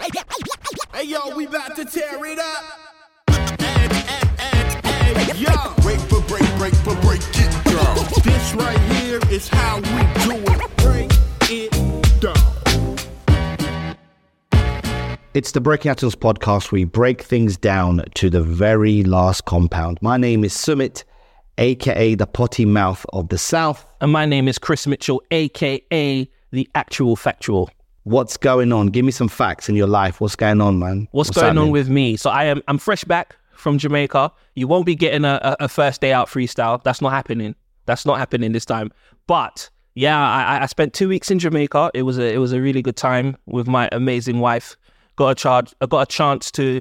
Hey yo, we about to tear it up. Hey, yo, break it down. This right here is how we do it. Break it down. It's the Breaking Atoms podcast. We break things down to the very last compound. My name is Sumit, aka the potty mouth of the South. And my name is Chris Mitchell, aka the actual factual. What's going on? Give me some facts in your life. What's going on, man? What's going on with me? So I'm fresh back from Jamaica. You won't be getting a first day out freestyle. That's not happening. That's not happening this time. But yeah, I spent 2 weeks in Jamaica. It was a really good time with my amazing wife. I got a chance to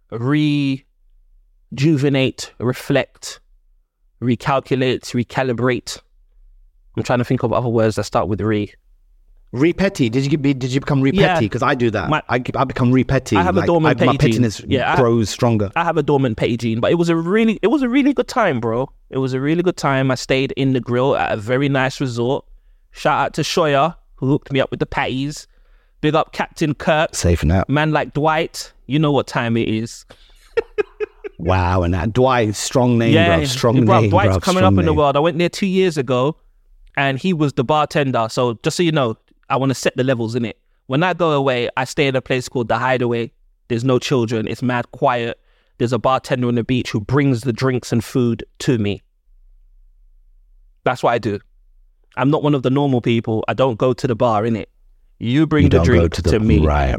rejuvenate, reflect, recalculate, recalibrate. I'm trying to think of other words that start with re. Re-petty. Did you become re-petty? Because I do that. I become re-petty. I have a dormant petty my pettiness grows stronger. I have a dormant petty gene, but it was a really good time, bro. It was a really good time. I stayed in the grill at a very nice resort. Shout out to Shoya, who hooked me up with the patties. Big up Captain Kirk. Safe and out. Man like Dwight. You know what time it is. Wow, and that Dwight, strong name, bro. Strong name, Dwight's bro. coming up in the world. I went there 2 years ago, and he was the bartender. So just so you know, I want to set the levels in it. When I go away, I stay in a place called The Hideaway. There's no children. It's mad quiet. There's a bartender on the beach who brings the drinks and food to me. That's what I do. I'm not one of the normal people. I don't go to the bar, innit? You bring the drink to me. Right.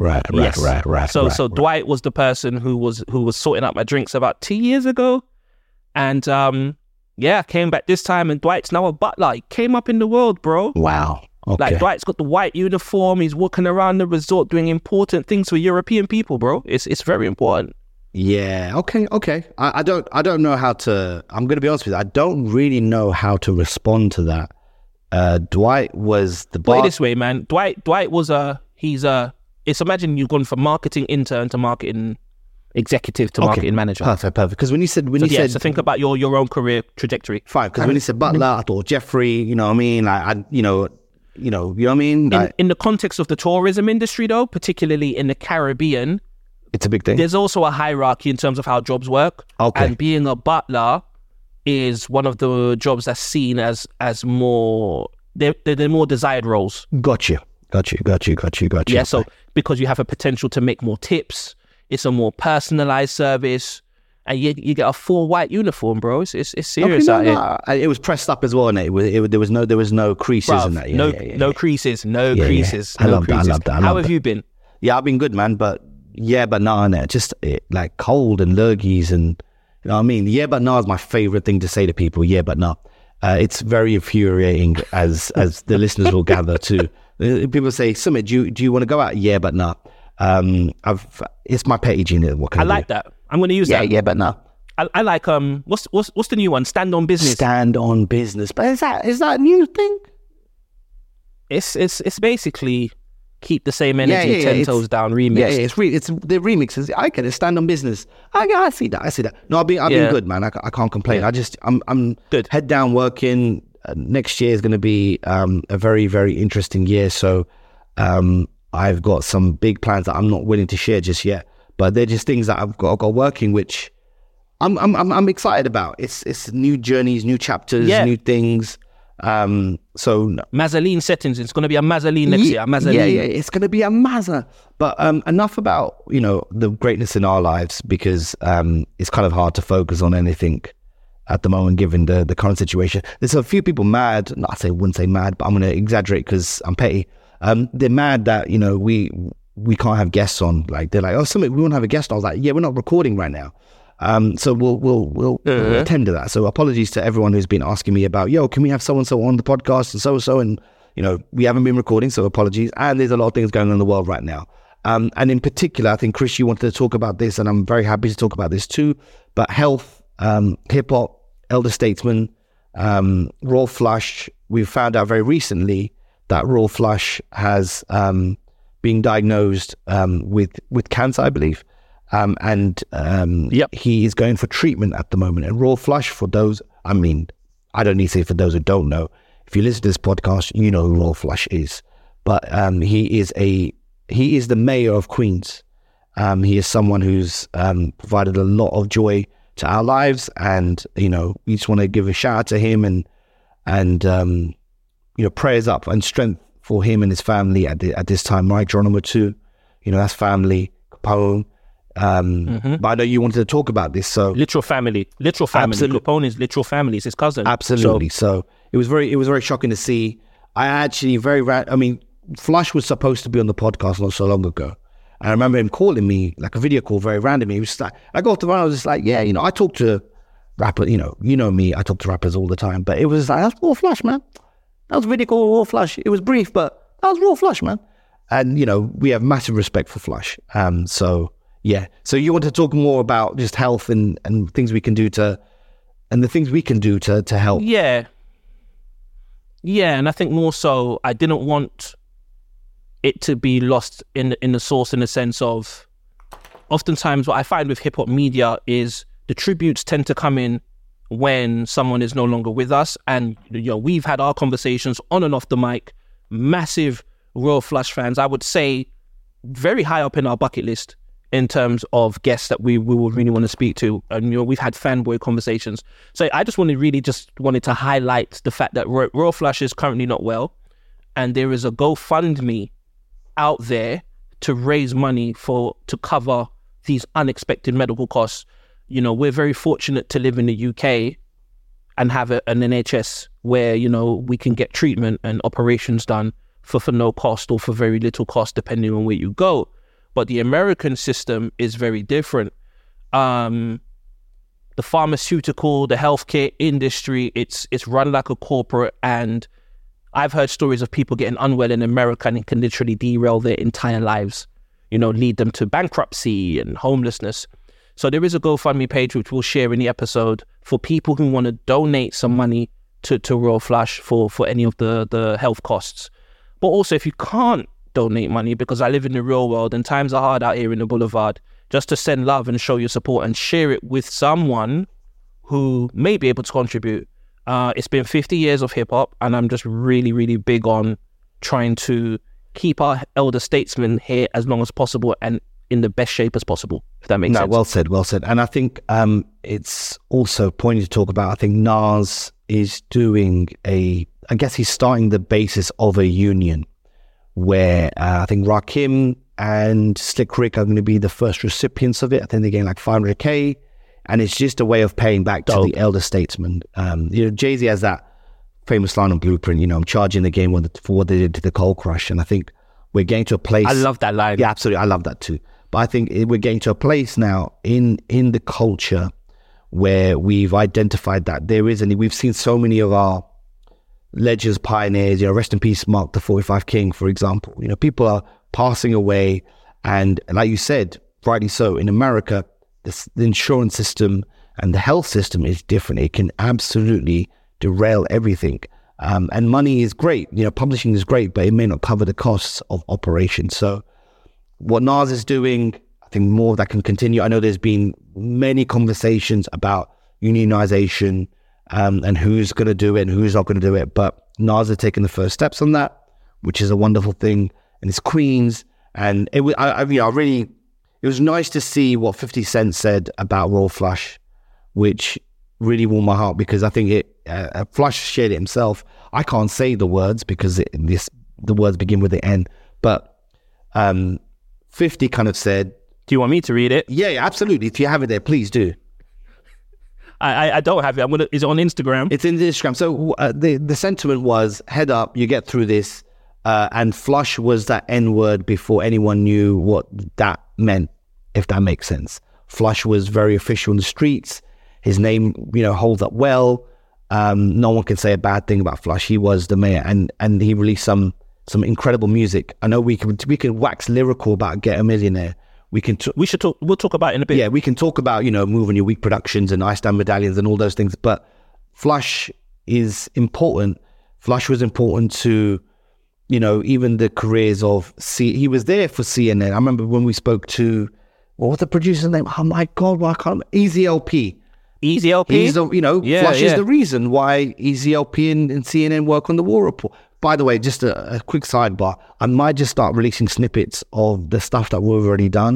So Dwight was the person who was sorting out my drinks about 2 years ago. And I came back this time, and Dwight's now a butler. He came up in the world, bro. Wow. Okay. Like Dwight's got the white uniform. He's walking around the resort doing important things for European people, bro. It's very important. Yeah. Okay. I don't know how to. I'm going to be honest with you. I don't really know how to respond to that. Dwight was the Put it this way, man. Dwight was it's imagine you've gone from marketing intern to marketing executive to marketing manager. Perfect. Because when you said so think about your own career trajectory. Fine. Because when you said butler, I thought Jeffrey. You know what I mean? You know what I mean? Like, in the context of the tourism industry, though, particularly in the Caribbean, it's a big thing. There's also a hierarchy in terms of how jobs work. Okay. And being a butler is one of the jobs that's seen as more, they're more desired roles. Got you. Yeah, so because you have a potential to make more tips, it's a more personalized service, and you get a full white uniform, bro. It's serious out here. It was pressed up as well, and there was no creases in that. No creases. I love that. How have you been? Yeah, I've been good, man. But nah, just like cold and lurgies, and you know what I mean. Yeah, but nah is my favorite thing to say to people. Yeah, but nah. It's very infuriating, as the listeners will gather too. People say, Sumit, do you want to go out? Yeah, but nah. It's my petty gene. What can I like do? that. I'm going to use that. Yeah, but nah. I like what's the new one? Stand on business. Stand on business. But is that a new thing? It's basically keep the same energy, 10 toes down remix. Yeah, it's the remixes. I get it. Stand on business. I see that. No, I've been good, man. I can't complain. Yeah. I'm good. Head down working. Next year is going to be a very, very interesting year. So I've got some big plans that I'm not willing to share just yet. But they're just things that I've got working, which I'm excited about. It's new journeys, new chapters, new things. So Mazzoline settings. It's going to be a Mazzoline next year. Mazzoline. Yeah. It's going to be a Mazza. But enough about the greatness in our lives, because it's kind of hard to focus on anything at the moment given the current situation. There's a few people mad. I wouldn't say mad, but I'm going to exaggerate because I'm petty. They're mad that we can't have guests on. Like they're like, oh, Sumit, we want to have a guest. I was like, yeah, we're not recording right now. So we'll attend to that. So apologies to everyone who's been asking me about, can we have so-and-so on the podcast and so-and-so, and we haven't been recording, so apologies. And there's a lot of things going on in the world right now. And in particular, I think, Chris, you wanted to talk about this, and I'm very happy to talk about this too, but health, hip-hop, elder statesman, Raw Flush. We found out very recently that Raw Flush has been diagnosed with cancer, I believe. He is going for treatment at the moment. And Raw Flush, for those, I don't need to say for those who don't know, if you listen to this podcast, you know who Raw Flush is. But he is the mayor of Queens. He is someone who's provided a lot of joy to our lives, and we just want to give a shout out to him and prayers up and strength for him and his family at this time. Mike Geronimo too, that's family. Capone. But I know you wanted to talk about this, so literal family. Absolutely. Capone is literal family. It's his cousin. Absolutely. So it was very shocking to see. I actually Flush was supposed to be on the podcast not so long ago. I remember him calling me, like a video call, very randomly. He was just like, I got off the phone, I was just like, yeah, I talk to rappers, you know me, I talk to rappers all the time. But it was like, that's raw Flush, man. That was a video call, raw Flush. It was brief, but that was raw Flush, man. And, we have massive respect for Flush. So you want to talk more about just health and things we can do to help. Yeah. Yeah, and I think more so, I didn't want it to be lost in the source, in the sense of, oftentimes what I find with hip hop media is the tributes tend to come in when someone is no longer with us. And, we've had our conversations on and off the mic, massive Royal Flush fans. I would say very high up in our bucket list in terms of guests that we would really want to speak to. And, we've had fanboy conversations. So I just wanted to highlight the fact that Royal Flush is currently not well. And there is a GoFundMe out there to raise money to cover these unexpected medical costs. We're very fortunate to live in the UK and have an NHS where, we can get treatment and operations done for no cost or for very little cost, depending on where you go. But the American system is very different. The pharmaceutical, the healthcare industry, it's run like a corporate, and I've heard stories of people getting unwell in America and it can literally derail their entire lives, lead them to bankruptcy and homelessness. So there is a GoFundMe page, which we'll share in the episode, for people who want to donate some money to Royal Flush for any of the health costs. But also, if you can't donate money, because I live in the real world and times are hard out here in the boulevard, just to send love and show your support and share it with someone who may be able to contribute. It's been 50 years of hip hop, and I'm just really, really big on trying to keep our elder statesmen here as long as possible and in the best shape as possible, if that makes sense. Well said. And I think it's also pointing to talk about, I think Nas is doing I guess he's starting the basis of a union where I think Rakim and Slick Rick are going to be the first recipients of it. I think they're getting like $500K. And it's just a way of paying back to the elder statesmen. Jay-Z has that famous line on Blueprint, I'm charging the game for what they did to the Coal Crush. And I think we're getting to a place... I love that line. Yeah, absolutely. I love that too. But I think we're getting to a place now in the culture where we've identified that there is, and we've seen so many of our legends, pioneers, rest in peace, Mark the 45 King, for example. People are passing away. And like you said, rightly so, in America, the insurance system and the health system is different. It can absolutely derail everything. And money is great. Publishing is great, but it may not cover the costs of operations. So what Nas is doing, I think more of that can continue. I know there's been many conversations about unionization and who's going to do it and who's not going to do it. But Nas has taken the first steps on that, which is a wonderful thing. And it's Queens. And it was nice to see what 50 Cent said about Royal Flush, which really warmed my heart, because I think Flush shared it himself. I can't say the words because the words begin with the N, but 50 kind of said... Do you want me to read it? Yeah, absolutely. If you have it there, please do. I don't have it. Is it on Instagram? It's in Instagram. So the sentiment was, head up, you get through this. And Flush was that N-word before anyone knew what that meant, if that makes sense. Flush was very official in the streets. His name, holds up well. No one can say a bad thing about Flush. He was the mayor, and he released some incredible music. I know we can wax lyrical about Get a Millionaire. We'll talk about it in a bit. Yeah, we can talk about, Moving Your Week Productions and Ice Down Medallions and all those things. But Flush is important. Flush was important to, even the careers of he was there for CNN. I remember when we spoke to, what was the producer's name? Oh my God, I can't remember. Easy LP. Easy LP? He's Flush is the reason why Easy LP and CNN work on the War Report. By the way, just a quick sidebar, I might just start releasing snippets of the stuff that we've already done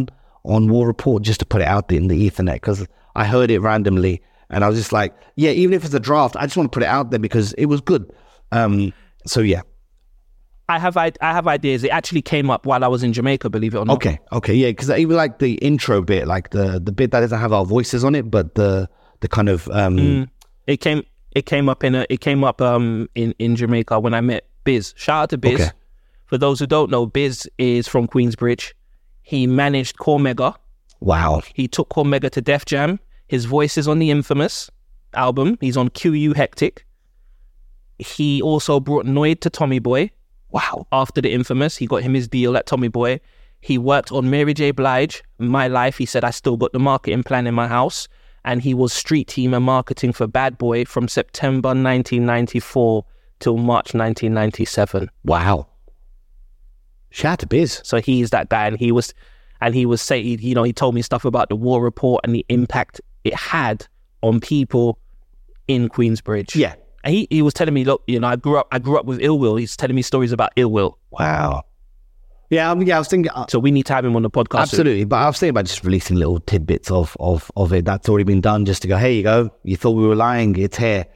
on War Report just to put it out there in the ethernet because I heard it randomly and I was just like, yeah, even if it's a draft, I just want to put it out there because it was good. So yeah. I have ideas. It actually came up while I was in Jamaica, believe it or not. Okay, yeah, because even like the intro bit, like the bit that doesn't have our voices on it, but the kind of it came up in Jamaica when I met Biz. Shout out to Biz. Okay. For those who don't know, Biz is from Queensbridge. He managed Cormega. Wow. He took Cormega to Def Jam. His voice is on the Infamous album. He's on QU Hectic. He also brought Noid to Tommy Boy. Wow. After the Infamous, he got him his deal at Tommy Boy. He worked on Mary J. Blige, My Life. He said, I still got the marketing plan in my house. And he was street team and marketing for Bad Boy from September 1994 till March 1997. Wow. Shout out to Biz. So he's that guy. And he was saying, you know, he told me stuff about the War Report and the impact it had on people in Queensbridge. Yeah. And he was telling me, look, you know, I grew up with Ill Will. He's telling me stories about Ill Will. Wow. Yeah, I was thinking. So we need to have him on the podcast. Absolutely, soon. But I was thinking about just releasing little tidbits of it. That's already been done. Just to go, here you go. You thought we were lying. It's here.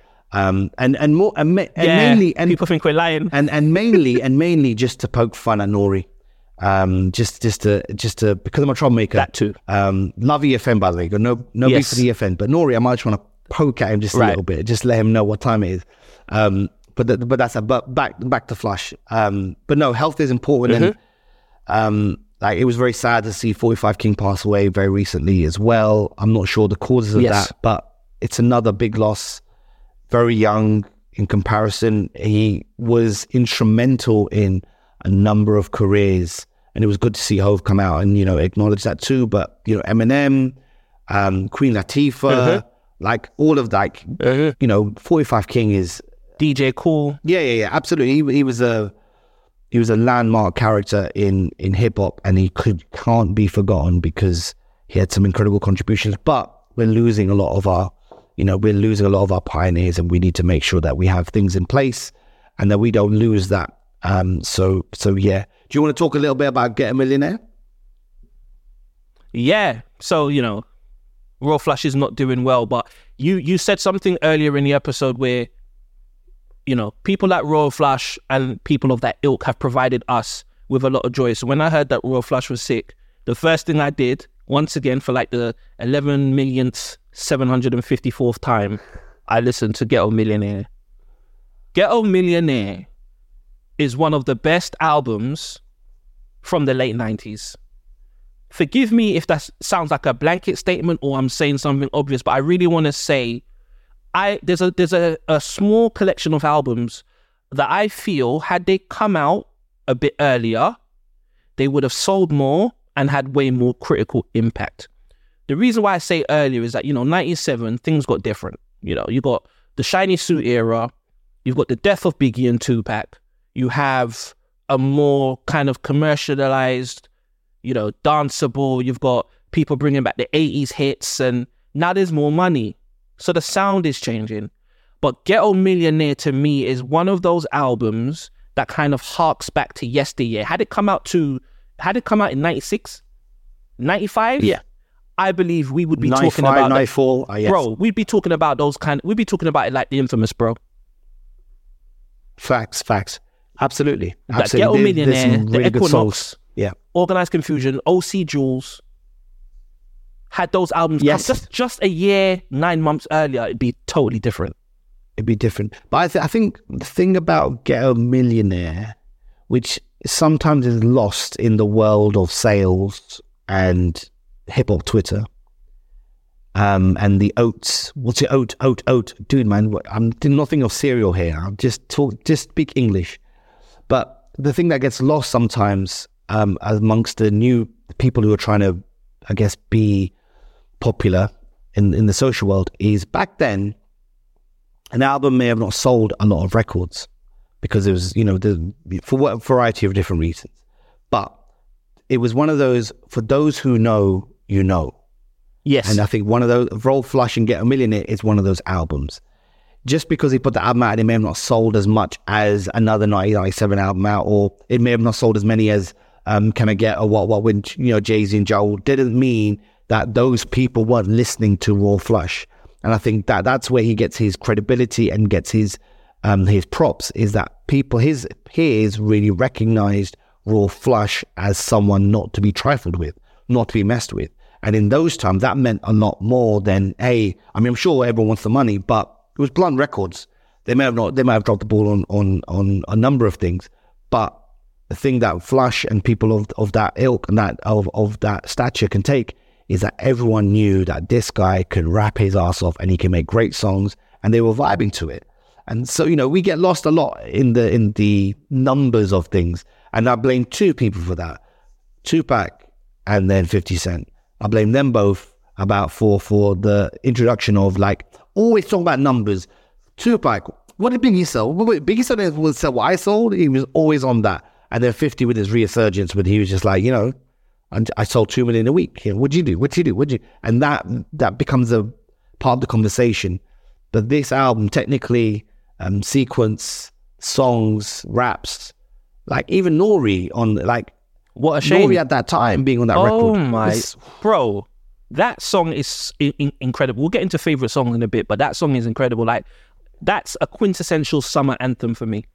Mainly, people think we're lying. And mainly just to poke fun at Nori. Just to because I'm a troublemaker. That too. Love EFN, by the way. No beef for the EFN, but Nori, I might try to poke at him just a little bit, just let him know what time it is. But that's back to Flush. But no, health is important, and like it was very sad to see 45 King pass away very recently as well. I'm not sure the causes of that, but it's another big loss. Very young in comparison. He was instrumental in a number of careers, and it was good to see Hove come out and, you know, acknowledge that too. But, you know, Eminem, Queen Latifah, like all of that, you know, 45 King is DJ Cool. Yeah, absolutely. He was a landmark character in hip hop, and he can't be forgotten because he had some incredible contributions. But we're losing a lot of our pioneers, and we need to make sure that we have things in place and that we don't lose that. So yeah. Do you want to talk a little bit about Get a Millionaire? Yeah. So, you know, Royal Flush is not doing well, but you said something earlier in the episode where, you know, people like Royal Flush and people of that ilk have provided us with a lot of joy. So when I heard that Royal Flush was sick, the first thing I did, once again for like the 11,754th time, I listened to Ghetto Millionaire. Ghetto Millionaire is one of the best albums from the late 90s. Forgive me if that sounds like a blanket statement or I'm saying something obvious, but I really want to say there's a small collection of albums that I feel had they come out a bit earlier, they would have sold more and had way more critical impact. The reason why I say earlier is that, you know, 97, things got different. You know, you got the Shiny Suit era, you've got the death of Biggie and Tupac, you have a more kind of commercialized, you know, danceable, you've got people bringing back the 80s hits, and now there's more money. So the sound is changing. But Ghetto Millionaire to me is one of those albums that kind of harks back to yesteryear. Had it come out in 96, 95? Yeah. I believe we would be talking about 94, yes. Bro, we'd be talking about we'd be talking about it like the Infamous, bro. Facts. Absolutely. That Ghetto Millionaire, the Equinox, yeah, Organized Confusion, OC Jules, had those albums come just a year, 9 months earlier, it'd be totally different. It'd be different. But I think the thing about Ghetto Millionaire, which sometimes is lost in the world of sales and hip-hop Twitter, and the oats. What's it? Oat. Dude, man, I'm nothing of cereal here. I'm just speak English. But the thing that gets lost sometimes amongst the new people who are trying to, I guess, be popular in the social world is back then, an album may have not sold a lot of records because it was, you know, for a variety of different reasons. But it was one of those, for those who know, you know. Yes. And I think one of those, Roll Flush and Get a Millionaire is one of those albums. Just because he put the album out, it may have not sold as much as another 1997 album out, or it may have not sold as many as Can I Get a What when, you know, Jay-Z and Joel, didn't mean that those people weren't listening to Raw Flush. And I think that that's where he gets his credibility and gets his props, is that people, his peers, really recognized Raw Flush as someone not to be trifled with, not to be messed with. And in those times, that meant a lot more than I'm sure everyone wants the money, but it was Blunt Records. They may have dropped the ball on a number of things, but the thing that Flush and people of that ilk and that of that stature can take is that everyone knew that this guy could rap his ass off and he can make great songs, and they were vibing to it. And so, you know, we get lost a lot in the numbers of things, and I blame two people for that: Tupac and then 50 Cent. I blame them both for the introduction of, like, always talking about numbers. Tupac, what did Biggie sell? Biggie said it would sell what I sold. He was always on that. And then 50 with his resurgence, when he was just like, you know, I sold 2 million a week. You know, what'd you do? And that becomes a part of the conversation. But this album, technically, sequence, songs, raps, like even Nori on, like, what a shame. Nori at that time being on that record. Oh my, bro, that song is incredible. We'll get into favorite songs in a bit, but that song is incredible. Like, that's a quintessential summer anthem for me.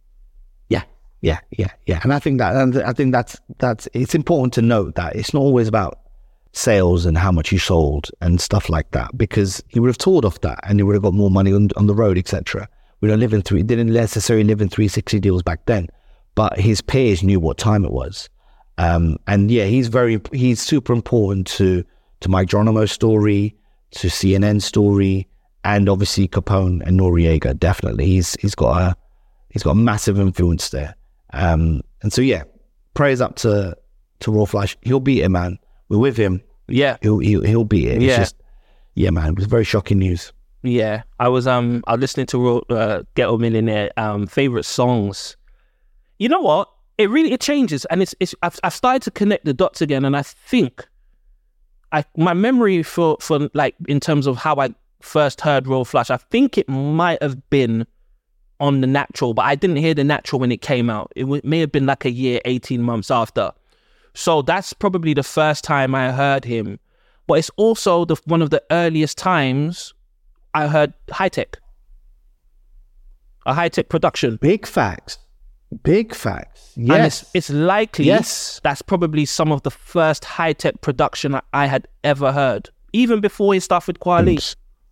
Yeah. And I think that's it's important to note that it's not always about sales and how much you sold and stuff like that, because he would have toured off that and he would have got more money on the road, etc. Didn't necessarily live in 360 deals back then, but his peers knew what time it was. And yeah, he's super important to Mike Geronimo's story, to CNN story, and obviously Capone and Noriega. Definitely, he's got a massive influence there. And so yeah, prayers up to Raw Flush. He'll beat it, man. We're with him. Yeah, he'll beat it. Yeah. It's just, yeah, man. It was very shocking news. Yeah, I was listening to Ghetto Millionaire. Favorite songs. You know what? It changes, and I've started to connect the dots again, and I think my memory for like in terms of how I first heard Raw Flush, I think it might have been on The Natural, but I didn't hear The Natural when it came out. It may have been like a year, 18 months after. So that's probably the first time I heard him. But it's also one of the earliest times I heard High Tech. A High Tech production. Big facts. Yes. And it's likely that's probably some of the first High Tech production I had ever heard, even before his stuff with Kweli.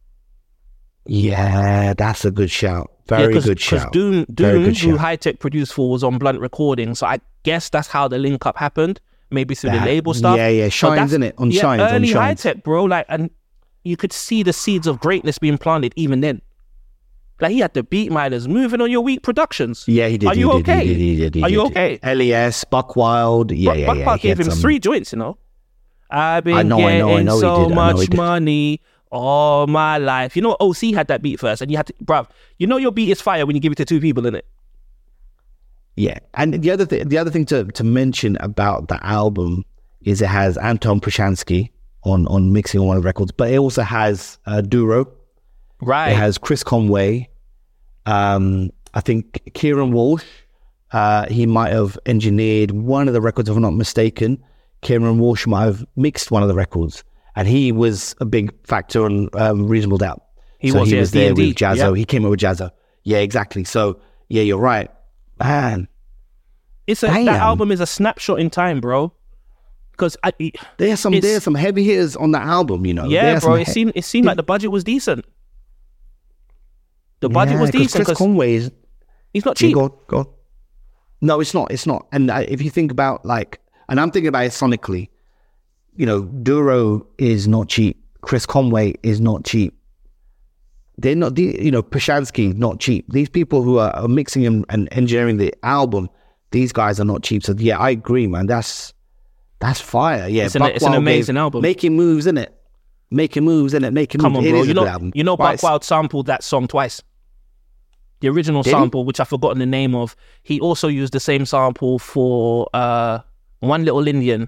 Yeah, that's a good shout. Very good shout. Because Doom, who High Tech produced for, was on Blunt Recording, so I guess that's how the link up happened. Maybe through the label stuff. Yeah, Shines, in it? On Shines. Early on High Tech, bro. Like, and you could see the seeds of greatness being planted even then. Like, he had the Beat Miners, Moving on Your Week Productions. Yeah, he did. Are you okay? He did. Are you okay? LES, Buck Wild. Yeah. Buck Wild gave him 3 joints, you know. I've been getting so much money all my life. You know, OC had that beat first, and you had to, bruv, you know your beat is fire when you give it to 2 people, innit? Yeah, and the other thing to mention about the album is it has Anton Proshansky on mixing on one of the records, but it also has Duro. Right. It has Chris Conway. I think Kieran Walsh. He might have engineered one of the records, if I'm not mistaken. Kieran Walsh might have mixed one of the records, and he was a big factor on Reasonable Doubt. He was there with Jazzo. Yep. He came up with Jazzo. Yeah, exactly. So yeah, you're right, man. That album is a snapshot in time, bro. Because there's some heavy hitters on that album, you know. Yeah, bro. It seemed like the budget was decent. The budget was decent. Chris Conway he's not cheap. Go on. No, it's not. And if you think about and I'm thinking about it sonically, you know, Duro is not cheap. Chris Conway is not cheap. They're not, you know, Proshansky, not cheap. These people who are mixing and engineering the album, these guys are not cheap. So yeah, I agree, man. That's fire. Yeah, it's an amazing album. Making moves, innit? Come on, bro. You know, Buck Wild sampled that song twice. The original sample, which I've forgotten the name of, he also used the same sample for One Little Indian.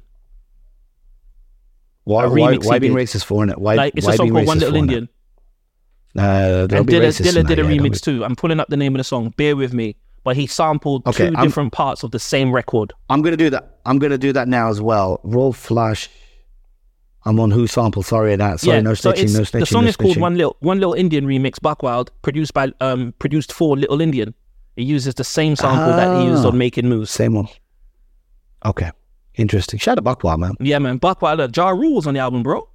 Why being racist for it? It's a song called One Little Indian. And Dilla did a remix too. I'm pulling up the name of the song. Bear with me. but he sampled Okay, two different parts of the same record. I'm gonna do that. I'm gonna do that now as well. Raw Flush. I'm on Who Sample. Sorry, that. Sorry, no so snitching. No snitching. the song no is called snitching. One Little Indian Remix, Buckwild, produced for Little Indian. It uses the same sample that he used on Making Moves. Same one. Okay, interesting. Shout out Buckwild, man. Yeah, man. Buckwild, Ja Rule's on the album, bro.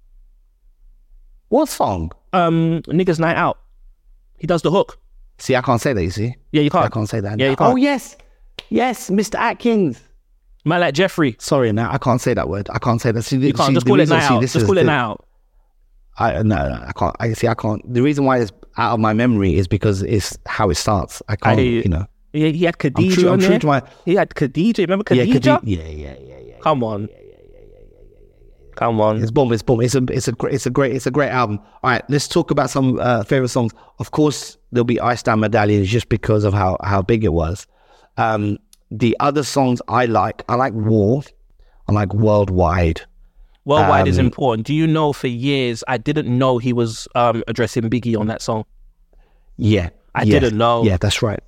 What song? Niggas Night Out. He does the hook. See, I can't say that. You see? Yeah, you can't. I can't say that. Yeah, you can't. Oh yes, Mr. Atkins. Man like Jeffrey. Sorry, now I can't say that word. I can't say that. See, You can't. Just call it Night Out. Just call it Night Out. No, I can't. I can't. The reason why it's out of my memory is because it's how it starts. I can't. I hear you. You know. He had I'm Khadija true on there. to my. He had Khadija. Remember Yeah, Khadija? yeah. Come on. Come on. It's boom. It's boom. It's a great album. All right, let's talk about some favorite songs. Of course, there'll be I Stand Medallions just because of how big it was. The other songs I like War. I like Worldwide. Worldwide is important. Do you know for years I didn't know he was addressing Biggie on that song? Yeah, I didn't know. Yeah, that's right.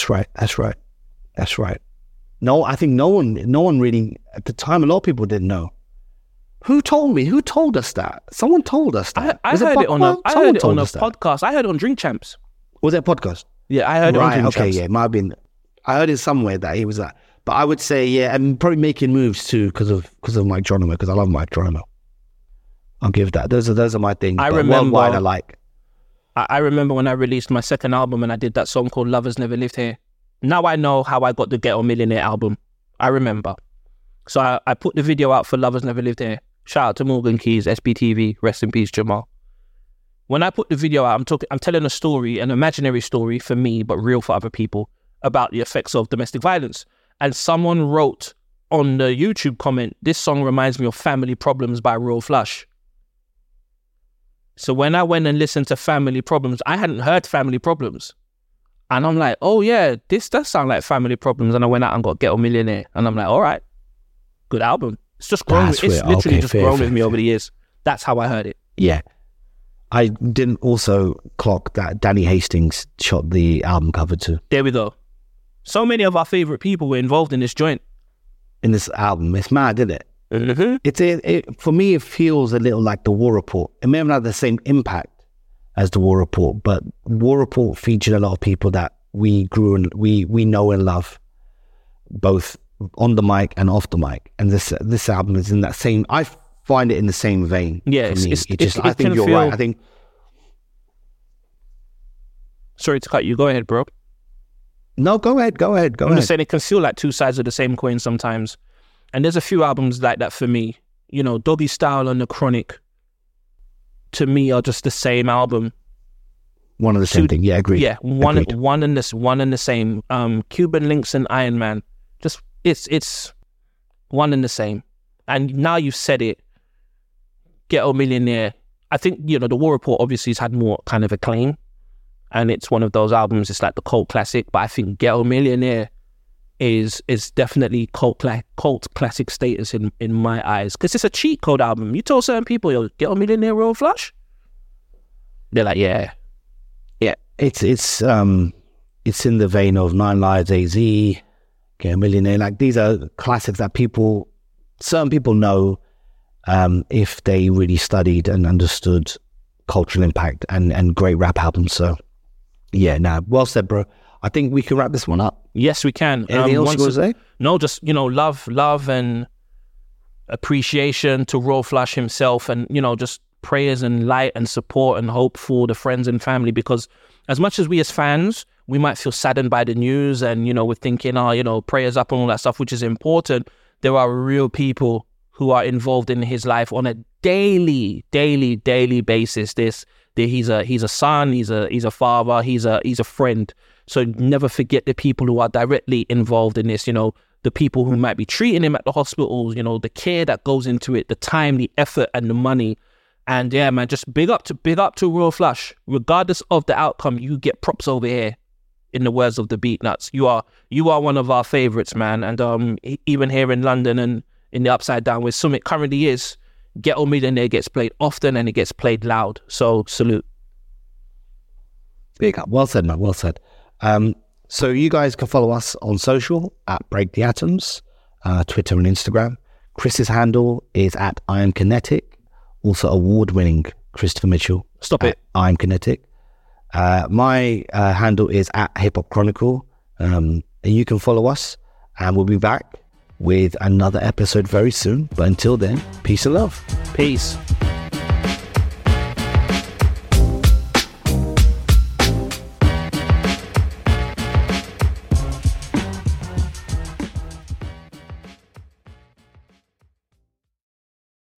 No, I think no one really at the time. A lot of people didn't know. Who told me? Who told us that? Someone told us that. I Was heard it on a told us that. podcast. I heard it on Drink Champs. Was it a podcast? Yeah, I heard it on Right. Drink Okay. Champs. Yeah. It might have been. I heard it somewhere that he was at. But I would say, yeah, and probably Making Moves too because of Mike Geronimo, because I love Mike Geronimo. I'll give that. Those are my things. I But remember- Worldwide I like. I remember when I released my second album and I did that song called Lovers Never Lived Here. Now I know how I got the Ghetto Millionaire album. I remember. So I put the video out for Lovers Never Lived Here. Shout out to Morgan Keys, SBTV, rest in peace, Jamal. When I put the video out, I'm telling a story, an imaginary story for me, but real for other people, about the effects of domestic violence. And someone wrote on the YouTube comment, this song reminds me of Family Problems by Royal Flush. So when I went and listened to Family Problems, I hadn't heard Family Problems. And I'm like, oh yeah, this does sound like Family Problems. And I went out and got Ghetto Millionaire. And I'm like, all right, good album. It's just grown. That's It's fair. literally Okay, just fair, grown fair, with me fair. over the years. That's how I heard it. Yeah. I didn't also clock that Danny Hastings shot the album cover too. There we go. So many of our favorite people were involved in this joint. In this album. It's mad, isn't it? Mm-hmm. For me, it feels a little like the War Report. It may have not had the same impact as the War Report, but War Report featured a lot of people that we grew and we know and love, both on the mic and off the mic. And this album is in that same. I find it in the same vein. Yeah, for me. I it think can you're feel- right. I think Sorry to cut you. Go ahead, bro. no. Go ahead. I'm just saying it can feel like two sides of the same coin sometimes. And there's a few albums like that for me. You know, Doggy Style and The Chronic, to me, are just the same album. One of the same thing. Yeah, agreed. Yeah, Agreed. one and the same. Cuban Links and Iron Man. Just it's one and the same. And now you've said it, Ghetto Millionaire. I think, you know, the War Report obviously has had more kind of acclaim. And it's one of those albums, it's like the cult classic. But I think Ghetto Millionaire is definitely cult classic status in my eyes. Because it's a cheat code album. You tell certain people, yo, Ghetto Millionaire Royal Flush? They're like, yeah. Yeah, it's in the vein of Nine Lives, AZ, Get a Millionaire. Like, these are classics that certain people know if they really studied and understood cultural impact and great rap albums. So yeah, well said, bro. I think we can wrap this one up. Yes, we can. Anything else you want to say? No, just, you know, love and appreciation to Royal Flush himself, and, you know, just prayers and light and support and hope for the friends and family, because as much as we as fans, we might feel saddened by the news and, you know, we're thinking, you know, prayers up and all that stuff, which is important. There are real people who are involved in his life on a daily basis. He's a son, he's a father, he's a friend. So never forget the people who are directly involved in this, you know, the people who might be treating him at the hospitals, you know, the care that goes into it, the time, the effort and the money. And yeah, man, just big up to Royal Flush. Regardless of the outcome, you get props over here, in the words of the Beatnuts. You are one of our favorites, man. And even here in London and in the Upside Down, where Summit currently is, Ghetto Millionaire gets played often and it gets played loud. So salute. Big up. Well said, man. Well said. So you guys can follow us on social at Break the Atoms, Twitter and Instagram. Chris's handle is at I Am Kinetic, also award-winning Christopher Mitchell. Stop it. I Am Kinetic. My handle is at Hip Hop Chronicle. And you can follow us, and we'll be back with another episode very soon. But until then, peace and love. Peace.